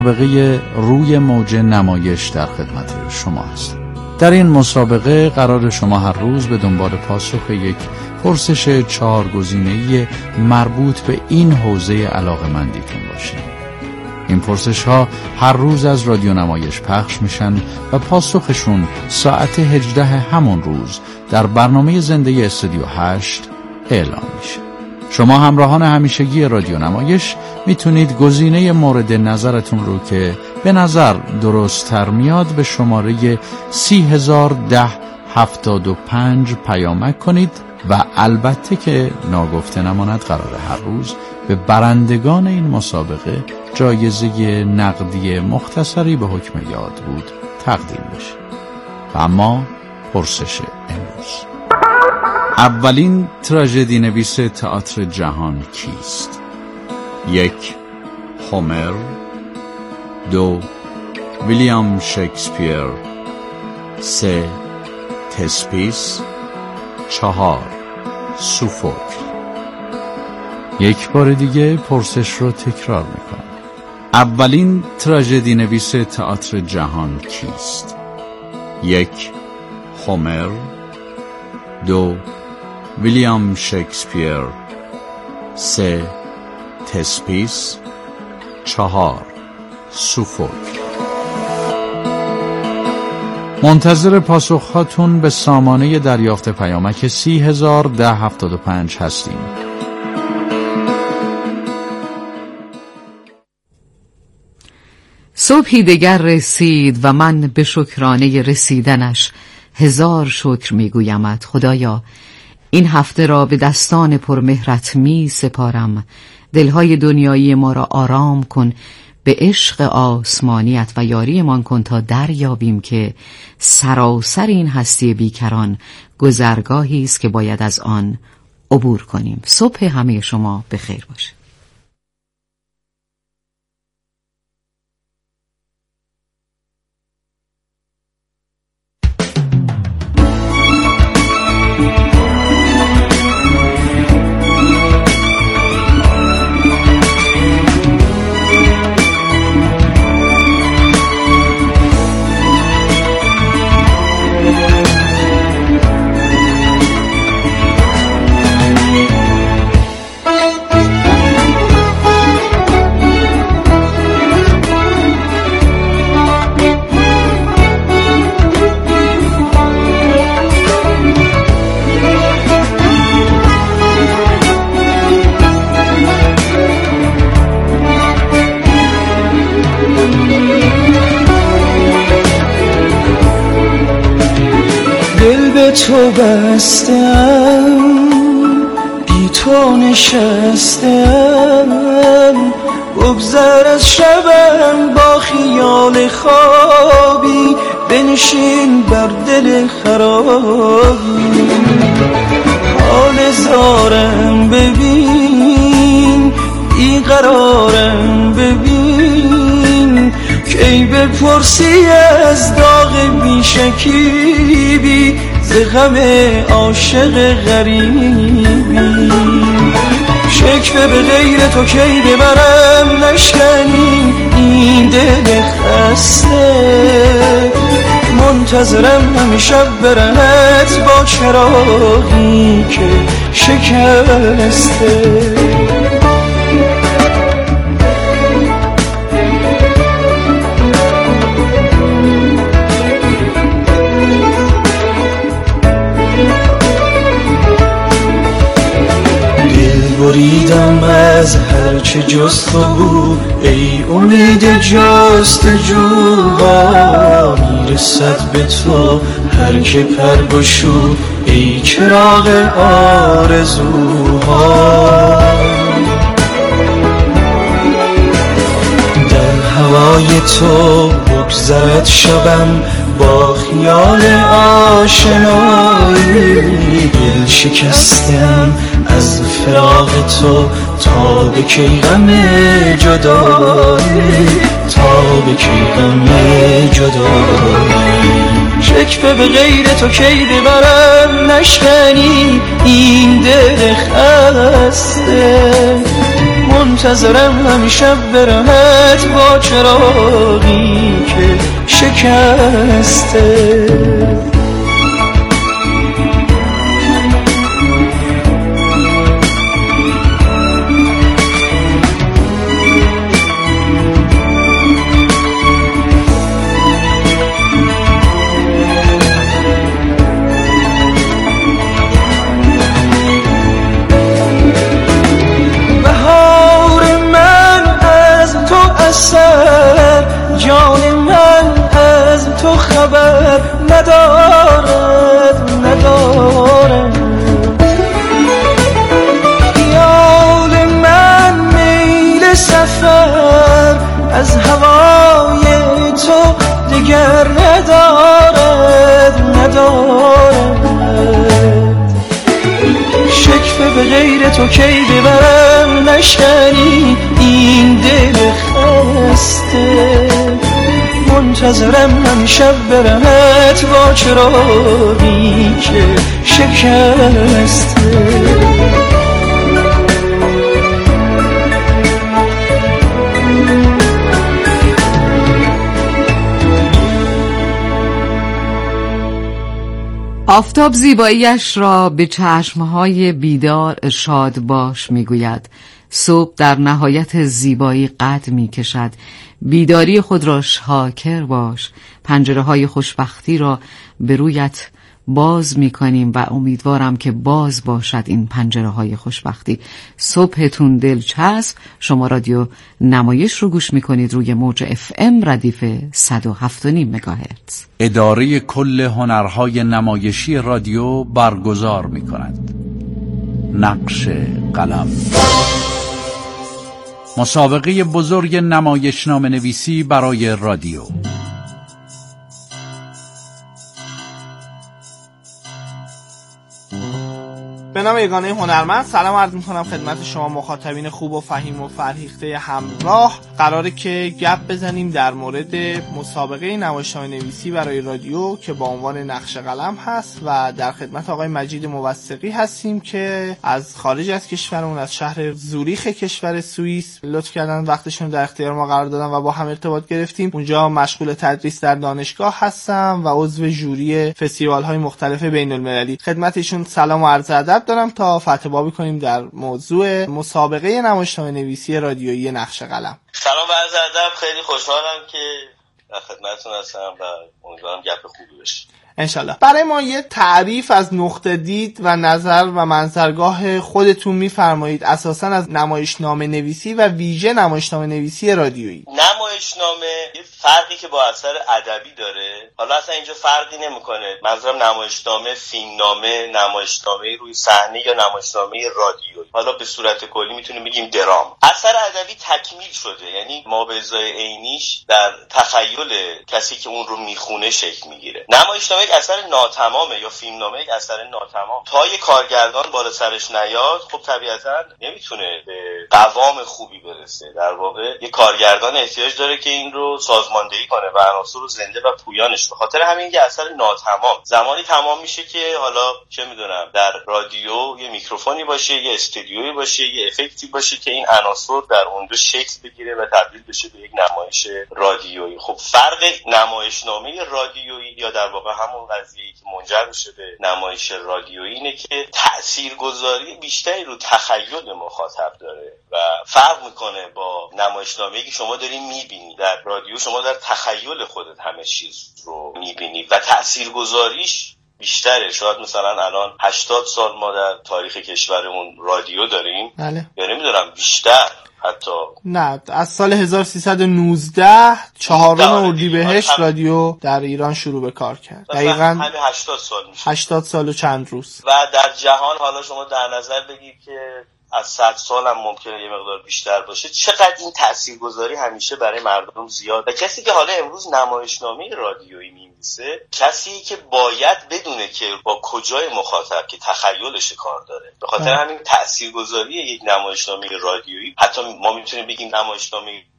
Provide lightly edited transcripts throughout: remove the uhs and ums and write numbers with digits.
مسابقه روی موج نمایش در خدمت شما هست. در این مسابقه قرار شما هر روز به دنبال پاسخ یک پرسش 4 گزینه‌ای مربوط به این حوزه علاقه‌مندیتون باشید. این پرسش ها هر روز از رادیو نمایش پخش میشن و پاسخشون ساعت 18 همون روز در برنامه زنده استودیو 8 اعلام میشه. شما همراهان همیشگی رادیو نمایش میتونید گزینه مورد نظرتون رو که به نظر درست تر میاد به شماره 301075 پیامک کنید و البته که ناگفته نماند قراره هر روز به برندگان این مسابقه جایزه نقدی مختصری به حکم یاد بود تقدیم بشه. و اما پرسش امروز: اولین تراژدی نویس تئاتر جهان کیست؟ 1. هومر 2. ویلیام شکسپیر 3. تسپیس 4. سوفوکل. یک بار دیگه پرسش رو تکرار میکنم. اولین تراژدی نویس تئاتر جهان کیست؟ 1. هومر 2. ویلیام شکسپیر 3. تسپیس 4. سوفوکل. منتظر پاسخهاتون به سامانه دریافت پیامک 301075 هستیم. صبحی دگر رسید و من به شکرانه رسیدنش 1000 شکر میگویمت. خدایا، این هفته را به دستان پرمهرت می سپارم. دلهای دنیایی ما را آرام کن، به عشق آسمانیت و یاریمان کن تا دریابیم که سراسر این هستی بیکران گذرگاهی است که باید از آن عبور کنیم. صبح همه شما بخیر باشه. تو بستم، بی تو نشستم، بگذر از شبم با خیال خوابی، بنشین بر دل خرابی. حال زارم ببین، بیقرارم ببین، کی بپرسی از داغ بیشکیبی، ز غم عاشق غریبی. شکوه به غیر تو کی ببرم، نشکنی این دل خسته، منتظرم همیشه برنت با چراغی که شکسته. بریدم از هرچه جز تو بود، ای امید جستجو، میرسد به تو هر که پر گشود، ای چراغ آرزوها. در هوای تو بگذرد شبم با خیال آشنایی، دل شکستم از فراق تو تا به کی غم جدایی، تا به کی غم جدایی. شکوه به غیر تو کی ببرم، نشکنی این دل خسته، منتظرم همیشه برهت با چراغی که شکسته. جان من از تو خبر ندارد خیال من میل سفر از هوای تو دیگر ندارد شکفه به غیر تو کی ببرم نشکنی این دل خسته. منتظرم همیشه برمت با چراغی که شکسته. آفتاب زیباییش را به چشمهای بیدار شاد باش میگوید. صبح در نهایت زیبایی قد میکشد. بیداری خود را شاکر باش. پنجره های خوشبختی را به رویت باز میکنیم و امیدوارم که باز باشد این پنجره های خوشبختی. صبحتون دلچسب. شما رادیو نمایش رو گوش میکنید روی موج FM ردیف 107.5 مگاهرتز. اداره کل هنرهای نمایشی رادیو برگزار میکند نقش قلم، مسابقه بزرگ نمایشنامه نویسی برای رادیو. به نام یگانه هنرمند سلام عرض میکنم خدمت شما مخاطبین خوب و فهیم و فرهیخته همراه. قراره که گپ بزنیم در مورد مسابقه نمایشنامه نویسی برای رادیو که با عنوان نقش قلم هست و در خدمت آقای مجید موثقی هستیم که از خارج از کشورمون، از شهر زوریخ کشور سوئیس لطف کردن وقتشون در اختیار ما قرار دادن و با هم ارتباط گرفتیم. اونجا مشغول تدریس در دانشگاه هستم و عضو ژوری فستیوال‌های مختلف بین‌المللی. خدمتشون سلام و عرض ادب دارم تا فتح بابی کنیم در موضوع مسابقه نمایشنامه نویسی رادیویی نقش قلم. سلام و عرض ادب. خیلی خوشحالم که در خدمتتون هستم و امیدوارم گپ خوبی بشه انشالله. برای ما یه تعریف از نقطه دید و نظر و منظرگاه خودتون میفرمایید اساساً از نمایشنامه نویسی و ویژه نمایشنامه نویسی رادیویی. نمایشنامه یه فرقی که با اثر ادبی داره، حالا اصلا اینجا فرقی نمیکنه منظورم نمایشنامه، فیلمنامه، نمایشنامه روی صحنه یا نمایشنامه رادیویی، حالا به صورت کلی میتونیم بگیم درام. اثر ادبی تکمیل شده، یعنی ما به ازای عینیش در تخیل کسی که اون رو میخونه شکل میگیره. نمایشنامه یک اثر ناتمامه یا فیلمنامه یک اثر ناتمام. تا یه کارگردان بالا سرش نیاد خب طبیعتا نمیتونه به قوام خوبی برسه. در واقع یه کارگردان احتیاج داره که این رو سازماندهی کنه و عناصر رو زنده و پویانش. به خاطر همین یه اثر ناتمام زمانی تمام میشه که حالا چه میدونم در رادیو یه میکروفونی باشه، یه استودیویی باشه، یه افکتی باشه که این عناصر در اونجا شکل بگیره و تبدیل بشه به یک نمایش رادیویی. خب فرق نمایشنامه رادیویی یا در واقع همون قضیه‌ای که منجر میشه به نمایش رادیویی اینه که تاثیرگذاری بیشتری رو تخیل مخاطب داره و فرق میکنه با نمایشنامه‌ای که شما دارین میبینید. در رادیو شما در تخیل خودت همه چیز رو میبینید و تاثیرگذاریش بیشتره. شاید مثلا الان 80 سال ما در تاریخ کشورمون رادیو داریم، بله، یا نمیدونم بیشتر، حتی نه، از سال 1319 4 اردیبهشت رادیو در ایران شروع به کار کرد. دقیقاً همین 80 سال میشه، 80 سال و چند روز. و در جهان حالا شما در نظر بگید که از 100 سال هم ممکنه یه مقدار بیشتر باشه، چقدر این تاثیرگذاری همیشه برای مردم زیاد. و کسی که حالا امروز نمایشنامه رادیویی می‌نویسه، کسی که باید بدونه که با کجای مخاطب که تخیلش کار داره. به خاطر همین تاثیرگذاری یک نمایشنامه رادیویی، حتی ما میتونیم بگیم نمایشنامه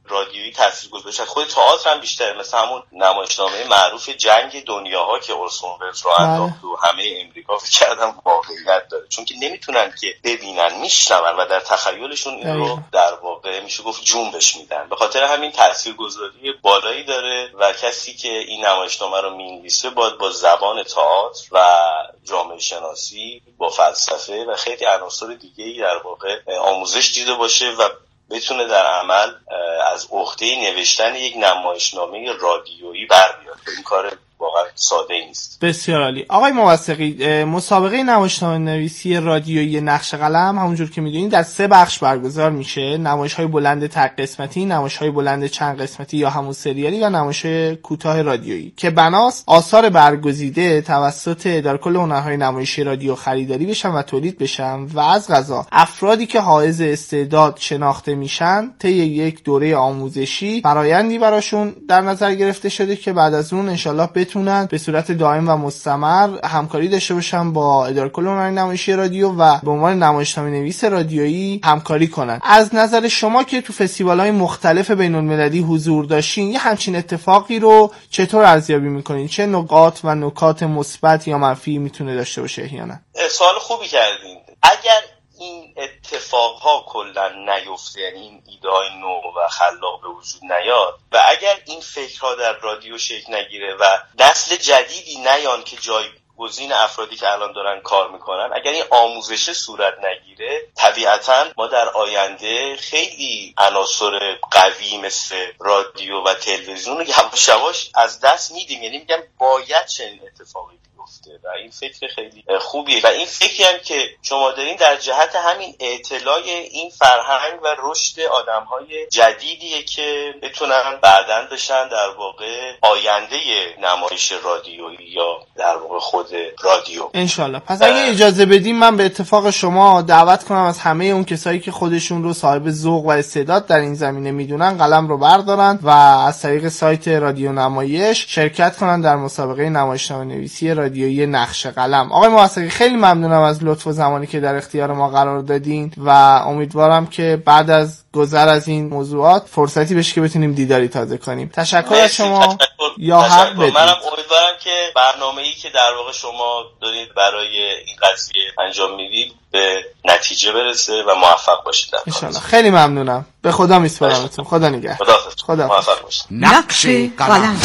رادیویی تاثیرگذاری خود تئاتر هم بیشتره، مثل همون نمایشنامه معروف جنگ دنیاها که اورسون ولز رو انداخت و همه امریکا فکر کردن واقعیت داره، چون که نمیتونن که ببینن، میشنون و در تخیلشون این رو در واقع میشه گفت جنبش میدن. به خاطر همین تاثیرگذاری بالایی داره و کسی که این نمایشنامه رو می‌نویسه باید با زبان تئاتر و جامعه شناسی، با فلسفه و خیلی عناصر دیگه‌ای در واقع آموزش دیده باشه و بتونه در عمل از عهده نوشتن یک نمایشنامه رادیویی بر بیاد. این کار واقعا ساده نیست. بسیار عالی. آقای موثقی، مسابقه نمایشنامه نویسی رادیویی نقش قلم همونجور که میدونید در 3 بخش برگزار میشه: نمایش‌های بلند تک قسمتی، نمایش‌های بلند چند قسمتی یا همون سریالی و نمایش کوتاه رادیویی که بناست آثار برگزیده توسط اداره کل هنرهای نمایشی رادیو خریداری بشن و تولید بشن و از قضا افرادی که حائز استعداد شناخته میشن طی یک دوره آموزشی فرآیندی براشون در نظر گرفته شده که بعد از اون انشالله بتونن به صورت دائم و مستمر همکاری داشته باشن با اداره کل هنرهای نمایشی رادیو و به عنوان نمایشنامه نویس رادیویی همکاری کنن. از نظر شما که تو فستیوال‌های مختلف بین‌المللی حضور داشتین، یه همچین اتفاقی رو چطور ارزیابی می‌کنین؟ چه نقاط و نکات مثبت یا منفی میتونه داشته باشه احیانا؟ سوال خوبی کردین. اگر این اتفاقها کلا نیفته، یعنی این ایده‌های نو و خلاق به وجود نیاد و اگر این فکرها در رادیو شکل نگیره و نسل جدیدی نیان که جایگزین افرادی که الان دارن کار میکنن، اگر این آموزش صورت نگیره، طبیعتا ما در آینده خیلی عناصر قوی مثل رادیو و تلویزیون رو یواش یواش از دست میدیم. یعنی میگم باید چنین اتفاقی و این فکر خیلی خوبیه و این فکری هم که شما دارین در جهت همین اطلاع این فرهنگ و رشد آدم‌های جدیدیه که بتونن بعداً بشن در واقع آینده نمایش رادیویی یا در واقع خود رادیو انشالله. پس اگه اجازه بدیم من به اتفاق شما دعوت کنم از همه اون کسایی که خودشون رو صاحب ذوق و استعداد در این زمینه میدونن قلم رو بردارن و از طریق سایت رادیو نمایش شرکت کنن در مسابقه نمایشنامه نویسی رادیویی نقش قلم. آقای موثقی، خیلی ممنونم از لطف و زمانی که در اختیار ما قرار دادین و امیدوارم که بعد از گذر از این موضوعات فرصتی بشه که بتونیم دیداری تازه کنیم. تشکر از شما. یا حق بدید. منم امیدوارم که برنامه‌ای که در واقع شما دارید برای این قضیه انجام میدید به نتیجه برسه و موفق باشید. ان شاء الله. خیلی ممنونم. به خدا میسپارمتون. خدا نگهدار. خدا موفق باشید. نقش قلم.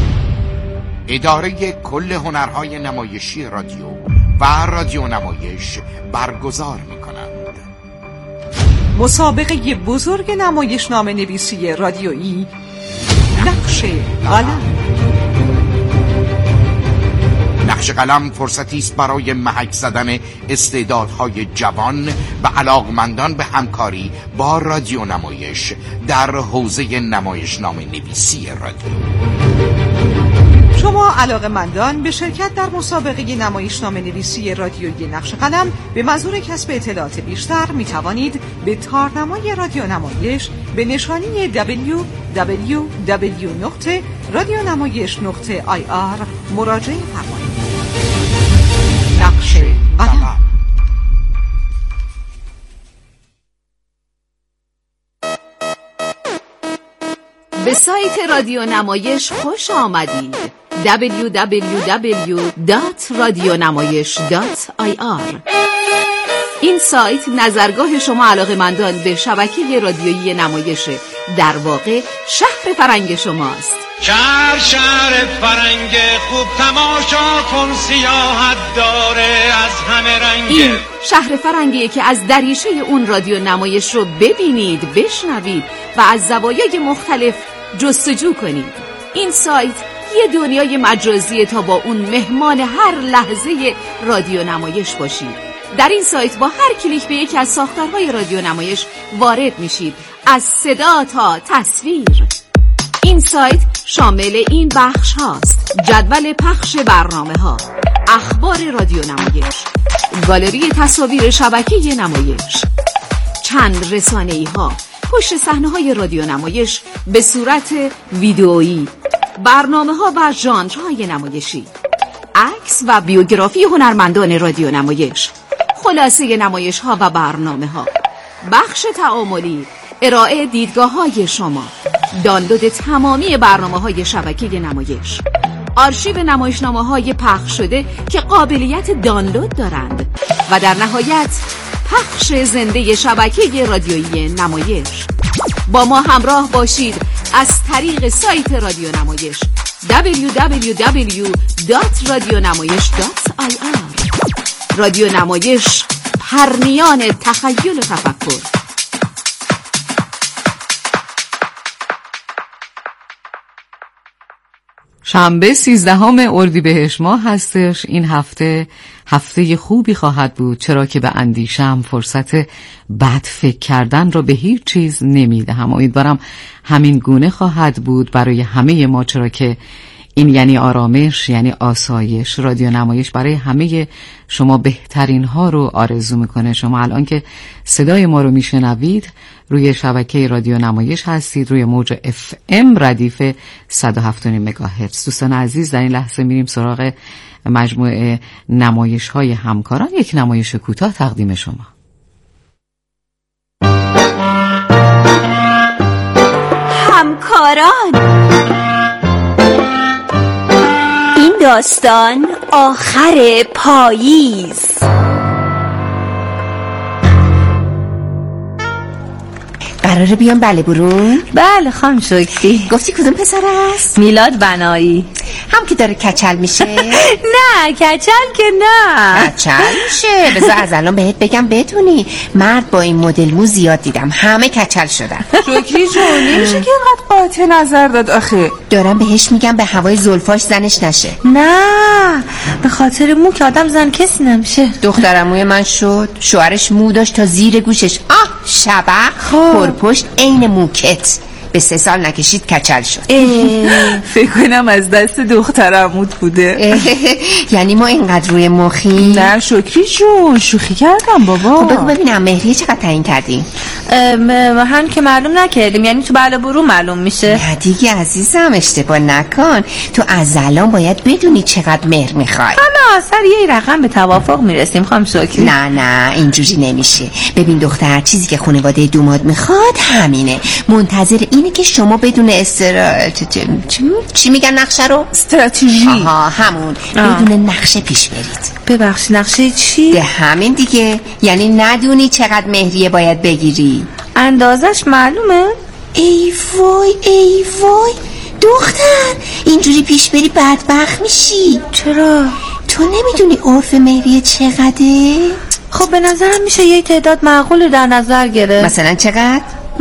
اداره کل هنرهای نمایشی رادیو و رادیو نمایش برگزار می‌کنند. مسابقه بزرگ نمایشنامه نویسی رادیویی نقش قلم. نقش قلم فرصتی است برای محک زدن استعدادهای جوان و علاقمندان به همکاری با رادیو نمایش در حوزه نمایشنامه نویسی رادیو. شما علاقه‌مندان به شرکت در مسابقه نمایشنامه نویسی رادیویی نقش قلم به منظور کسب اطلاعات بیشتر می توانید به تارنمای رادیو نمایش به نشانی www.radionamayish.ir مراجعه فرمایید. نقش قلم. به سایت رادیو نمایش خوش آمدید. www.radionamayish.ir. این سایت نظرگاه شما علاقه‌مندان به شبکه رادیویی نمایش، در واقع شهر فرنگ شماست. شهر فرنگ خوب، تماشا کن سیاحت داره از همه رنگ. این شهر فرنگیه که از دریچه اون رادیو نمایش رو ببینید، بشنوید و از زوایای مختلف جستجو کنید. این سایت یه دنیای مجازیه تا با اون مهمان هر لحظه رادیو نمایش باشید. در این سایت با هر کلیک به یکی از ساختارهای رادیو نمایش وارد میشید، از صدا تا تصویر. این سایت شامل این بخش هاست: جدول پخش برنامه ها، اخبار رادیو نمایش، گالری تصاویر شبکه نمایش، چند رسانه‌ای ها، پشت صحنه های رادیو نمایش به صورت ویدئویی، برنامه ها و ژانرهای نمایشی، عکس و بیوگرافی هنرمندان رادیو نمایش، خلاصه نمایش ها و برنامه ها، بخش تعاملی، ارائه دیدگاه‌های شما، دانلود تمامی برنامه‌های شبکه نمایش، آرشیو نمایشنامه‌های پخش شده که قابلیت دانلود دارند و در نهایت پخش زنده شبکه رادیویی نمایش. با ما همراه باشید از طریق سایت رادیو نمایش www.radionamayesh.ir. رادیو نمایش، پرنیان تخیل و تفکر. شنبه 13 اردیبهشت ماه هستش. این هفته خوبی خواهد بود، چرا که به اندیشم فرصت بد فکر کردن را به هیچ چیز نمیدهم. امیدوارم همین گونه خواهد بود برای همه ما، چرا که این یعنی آرامش، یعنی آسایش. رادیو نمایش برای همه شما بهترین ها رو آرزو میکنه. شما الان که صدای ما رو میشنوید روی شبکه رادیو نمایش هستید، روی موج FM ردیف 107.5 مگاهرتز. دوستان عزیز، در این لحظه میریم سراغ مجموعه نمایش های همکاران. یک نمایش کوتاه تقدیم شما. همکاران، این داستان آخر پاییز. قراره بیان بله برون؟ بله خانم شکری. گفتی کدوم پسر است؟ میلاد بنایی. هم که داره کچل میشه؟ نه کچل که نه. کچل میشه. بذار از الان بهت بگم بدونی مرد با این مدل مو زیاد دیدم، همه کچل شدن. شکری جون نمیشه که اینقدر قاطع نظر داد آخه. دارم بهش میگم به هوای زلفاش زنش نشه. نه به خاطر مو که آدم زن کسی نمیشه. دخترم موی من شد، شوهرش مو داشت تا زیر گوشش. شبح پرپشت عین موکت. به 3 سال نکشید کچل شد. فکر کنم از دست دخترموت بوده. یعنی ما اینقدر روی مخی؟ نه شکری جون شوخی کردم بابا. خب بگو ببینم مهریه چقدر تعیین کردیم؟ هم که معلوم نکردیم، یعنی تو بله برو معلوم میشه. نه دیگه عزیزم اشتباه نکن، تو از الان باید بدونی چقدر مهر میخوای. حالا سر یه رقم به توافق میرسیم خانم شکری. نه اینجوری نمیشه. ببین دختر، چیزی که خانواده دوماد میخواد همینه. منتظر اینه که شما بدون چی میگن نقشه رو؟ استراتژی. همون. بدون نقشه پیش برید. ببخشید نقشه چی؟ به همین دیگه، یعنی ندونی چقدر مهریه باید بگیری. اندازش معلومه؟ ای وای دختر، اینجوری پیش بری بدبخت میشی. چرا؟ تو نمیدونی عرف مهریه چقدره؟ خب به نظرم میشه یه تعداد معقول در نظر گرفت. مثلا چقدر؟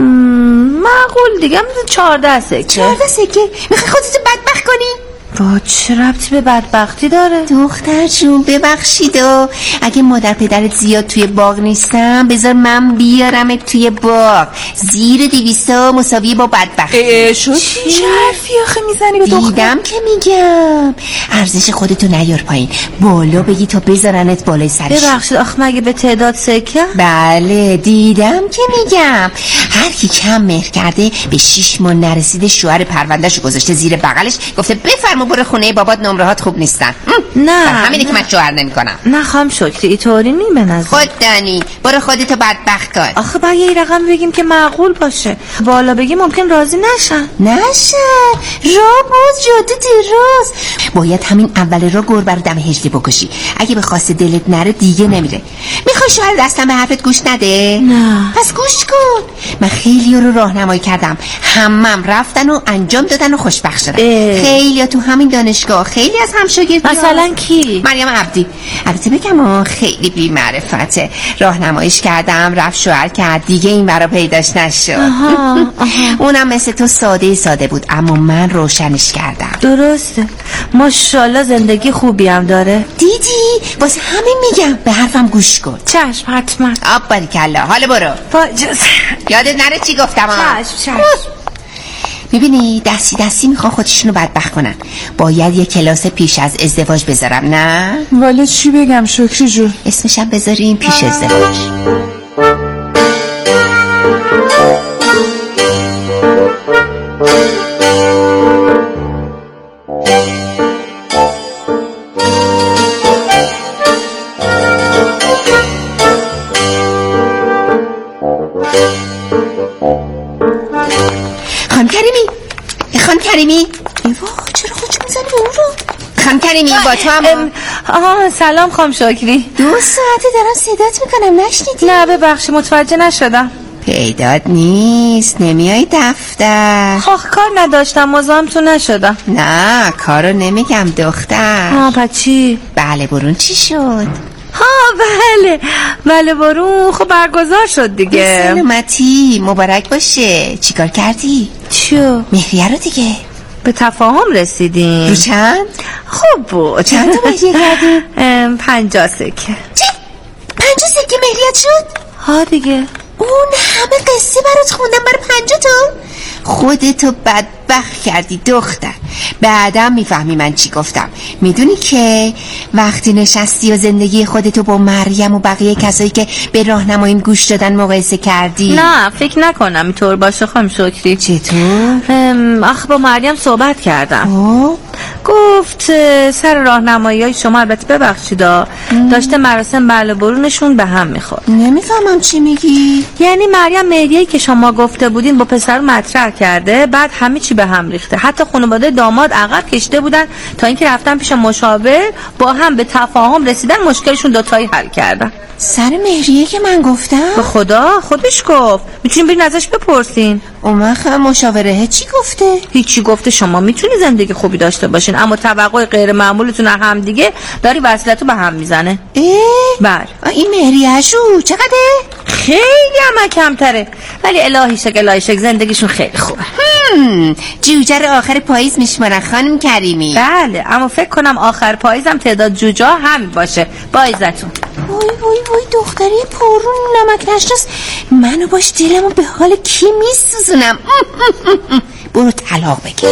معقول دیگه مثلا 14 سکه. 14 سکه؟ میخوای خودتو بدبخت کنی؟ با چه ربطی به بدبختی داره؟ دختر جون ببخشید اگه مادر پدرت زیاد توی باغ نیستم بذار من بیارمت توی باغ. زیر 200 مساویه با بدبختی. چه حرفی آخه میزنی به دختر؟ دیدم که میگم ارزش خودتو نیار پایین، بالا بگی تا بذارنت بالای سرش. ببخشید آخه مگه به تعداد سکه؟ بله دیدم که میگم. هر کی کم مهر کرده به 6 ماه نرسیده شوهر پروندهشو گذاشته زیر بغلش، گفته بفرما برو خونه بابات، نمرهات خوب نیستن. نه همینه که من شوهر نمیکنم. نه خام شکری اینطوری نی به نظر. خود دانی برو خودتو بدبخت کن. آخه باید یه رقم بگیم که معقول باشه. بالا بگیم ممکن راضی نشن. راه باز جاده دراز. باید همین اول راه گربه رو دم هجده بکشی. اگه به خواست دلت نره دیگه نمیره. میخوای شوهر دستم به حرفت گوش نده؟ نه. پس گوش کن. من خیلی رو راهنمایی کردم، همم رفتن و انجام دادن و خوشبخت شدن. خیلی تو همین دانشگاه، خیلی از همشاگردان. مثلا کی؟ مریم عبدی. البته بگم خیلی بی معرفته. راهنماییش کردم، رفت شوهر کرد، دیگه این برا پیداش نشد. اونم مثل تو ساده بود، اما من روشنش کردم. درسته. ماشاءالله زندگی خوبی هم داره. دیدی؟ واسه همین میگم به حرفم گوش کن. چشم حتما. باریکلا. حالا برو. یادت نره چی گفتم. چشم. میبینی دستی میخوان خودشونو بدبخت کنن. باید یه کلاس پیش از ازدواج بذارم. نه؟ والا چی بگم شکری جون؟ اسمشم بذاریم پیش ازدواج. ایوا چرا خودشو میزنی به اون رو؟ خانم کریمی با تو هم سلام خانم شکری. 2 ساعته دارم صدات میکنم نشنیدی؟ نه ببخشی متوجه نشدم. پیدات نیست نمیای دفتر؟ کار نداشتم مزاحمتون نشدم. نه کارو نمیگم دختر. پس چی؟ بله برون چی شد؟ بله برون خب برگزار شد دیگه. سلامتی مبارک باشه. چیکار کردی؟ چیو؟ مهریه رو دیگه به تفاهم رسیدیم. رو چند؟ خب بود. چند تا مهریه کردیم؟ 50 سکه. چی؟ 50 سکه مهریت شد؟ ها دیگه. اون همه قصه برات خوندم برای 50 تا؟ خودتو بدبخت کردی دختر. بعدم میفهمی من چی گفتم. میدونی که وقتی نشستی و زندگی خودتو با مریم و بقیه کسایی که به راهنماییم گوش دادن مقایسه کردی؟ نه فکر نکنم اینطور باشه خانم شکری. چطور؟ با مریم صحبت کردم. گفت سر راهنمایی شما البته ببخشید داشته مراسم بله برونشون به هم میخورد. نمیفهمم چی میگی؟ یعنی مریم مهریه‌ای که شما گفته بودین با پسر مطرح کرده، بعد همه چی به هم ریخته. حتی خانواده داماد عقب کشیده بودن تا اینکه رفتن پیش مشاور با هم به تفاهم رسیدن، مشکلشون دوتایی حل کردن. سر مهریه که من گفتم؟ به خدا خودش گفت. میتونین برین ازش بپرسین. اون وقت مشاوره چی گفته؟ هیچی گفته. شما میتونی زندگی خوبی داشته باشین اما توقع غیر معمولتون هم دیگه داری وصلتو به هم میزنه. بله. این مهریه‌شو چقدره؟ خیلی هم کمتره ولی الهی شک زندگیشون خیلی خوبه. جوجه رو آخر پاییز میشمارن خانم کریمی. بله اما فکر کنم آخر پاییزم تعداد جوجه همین باشه. با عزتون. وای دختری پرون نمک نشناس. منو باش دلمو به حال کی میسوزونم. برو طلاق بگیر.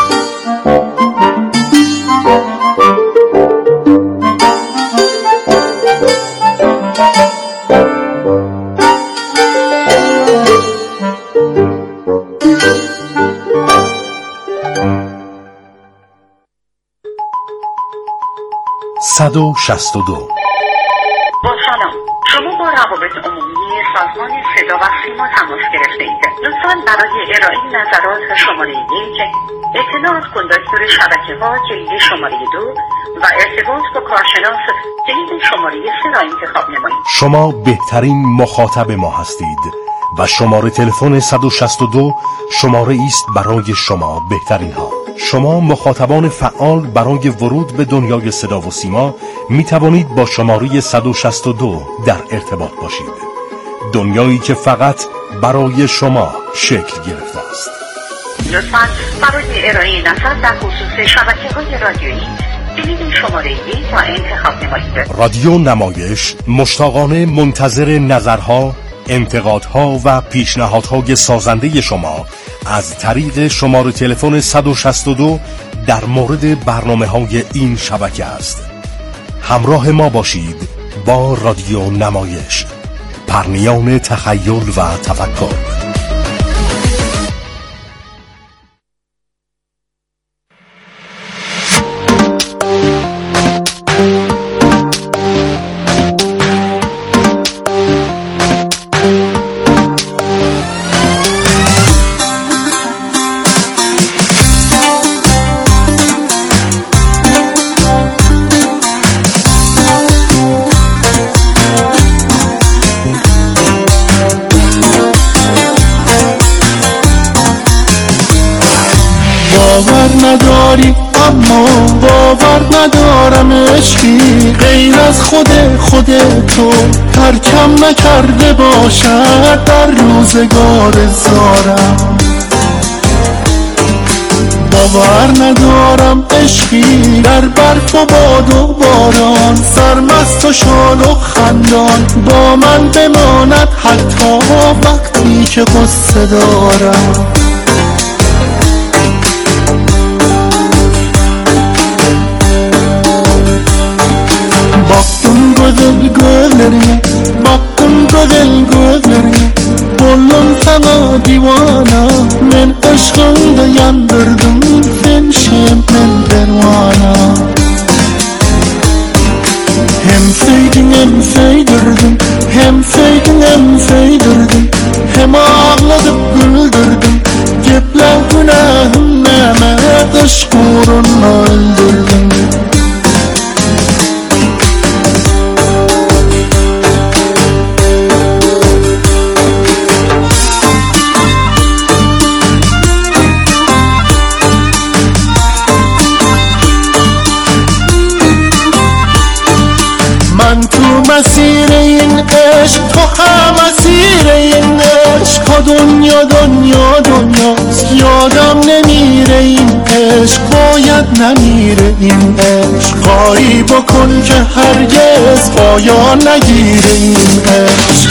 با سلام، شما با روابط عمومی سازمان صدا و سیما تماس گرفته اید. لطفاً برای ارائه نظرات شماره 1 اطلاعات کندکتور شبکه‌ها کلید شماره 2 و ارتباط با کارشناس کلید شماره 3 را انتخاب نمایید. شما بهترین مخاطب ما هستید و شماره تلفن 162 شماره است برای شما بهترین ها. شما مخاطبان فعال برای ورود به دنیای صدا و سیما می توانید با شماره 162 در ارتباط باشید. دنیایی که فقط برای شما شکل گرفته است. لطفاً برای ارائه نظر در خصوص شبکه‌های رادیویی کلید شماره 1 را انتخاب نمایید. رادیو نمایش مشتاقانه منتظر نظرها، انتقادها و پیشنهادهای سازنده شما از طریق شماره تلفن 162 در مورد برنامه‌های این شبکه است. همراه ما باشید با رادیو نمایش، پرنیان تخیل و تفکر. نداری اما باور ندارم عشقی غیر از خود تو ترکم نکرده باشد در روزگار زارم. باور ندارم عشقی در برف و باد و باران سرمست و شاد و خندان با من بماند حتی وقتی که قصه دارم. Baktım gözlerine Buldum sana divana Men aşkında yandırdım Sen şemden pervana Hem sevdin hem sevdirdin Hem sevdin hem sevdirdin Hem ağladıp güldürdün Cepler günahım neme aşk uğruna öldürdüm. من تو مسیر این عشق، تو هم مسیر این عشق. ها دنیا دنیا دنیاست، یادم نمیره این عشق. باید نمیره این عشق، کاری بکن که هرگز پایان نگیره این عشق.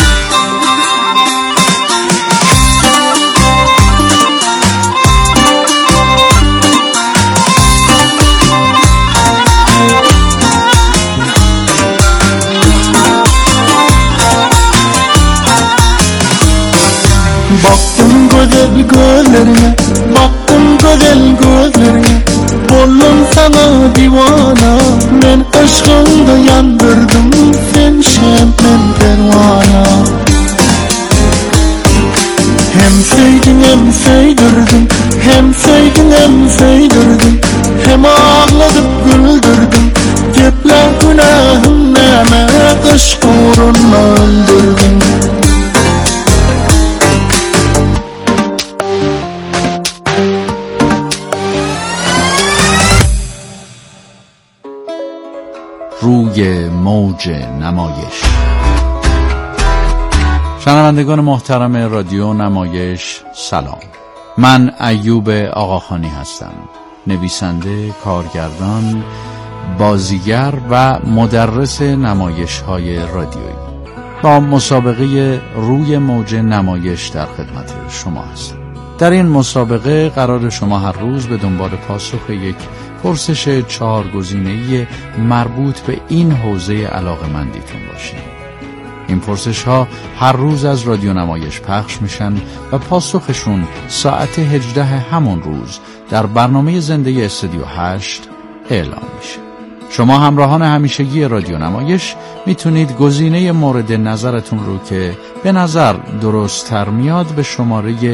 Baktım güzel gözlerine, baktım güzel gözlerine. Oldum sana divana, ben aşkında yandırdım. Sen şemmen pervana. Hem sevdin hem sevdirdin, hem sevdin hem sevdirdin. Hem ağladık güldürdün, cepler günahım neme. Aşk uğruna öldürdün. روی موج نمایش. شنوندگان محترم رادیو نمایش سلام. من ایوب آقاخانی هستم، نویسنده، کارگردان، بازیگر و مدرس نمایش‌های رادیویی. با مسابقه روی موج نمایش در خدمت شما هستم. در این مسابقه قرار شما هر روز به دنبال پاسخ یک پرسش 4 گزینه‌ای مربوط به این حوزه علاقه‌مندیتون باشید. این پرسش ها هر روز از رادیو نمایش پخش میشن و پاسخشون ساعت 18 همون روز در برنامه زنده استودیو 8 اعلام میشه. شما همراهان همیشگی رادیو نمایش میتونید گزینه مورد نظرتون رو که به نظر درست تر میاد به شماره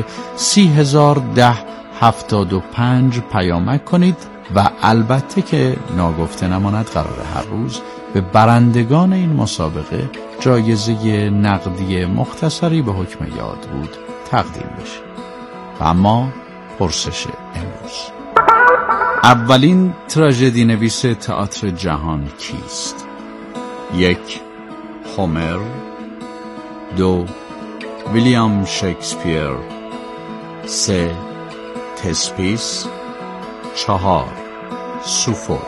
301075 پیامک کنید و البته که ناگفته نماند قرار هر روز به برندگان این مسابقه جایزه نقدی مختصری به حکم یاد بود تقدیم بشه. و اما پرسش امروز: اولین تراژدی نویس تئاتر جهان کیست؟ 1. هومر. 2. ویلیام شکسپیر. 3. تسپیس. 4. سوفوکل.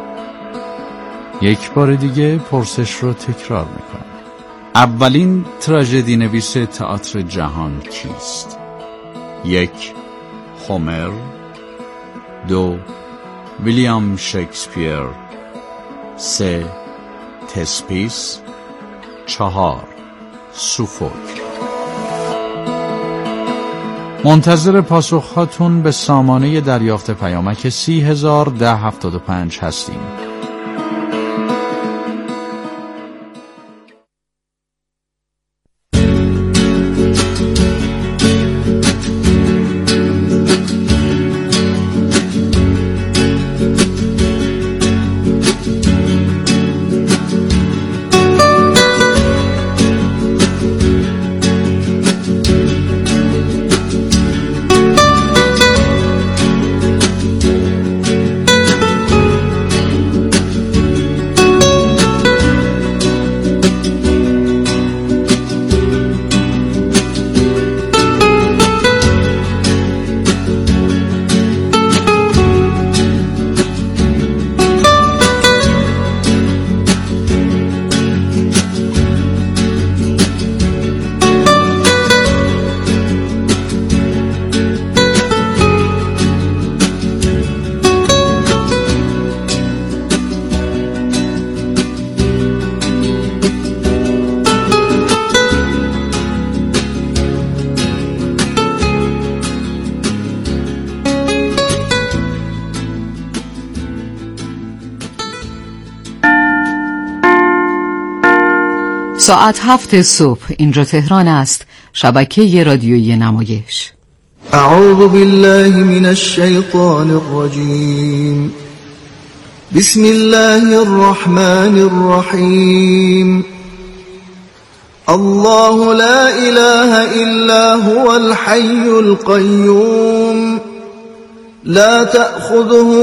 یک بار دیگه پرسش رو تکرار میکنم. اولین تراژدی نویس تئاتر جهان کیست؟ 1. هومر. 2. ویلیام شکسپیر. 3. تسپیس. 4. سوفوکل. منتظر پاسخهاتون به سامانه دریافت پیامک 301075 هستیم. ساعت 7 صبح اینجا تهران است. شبکه رادیویی نمایش. أعوذ بالله من الشيطان الرجيم. بسم الله الرحمن الرحيم. الله لا إله إلا هو الحي القيوم لا تأخذه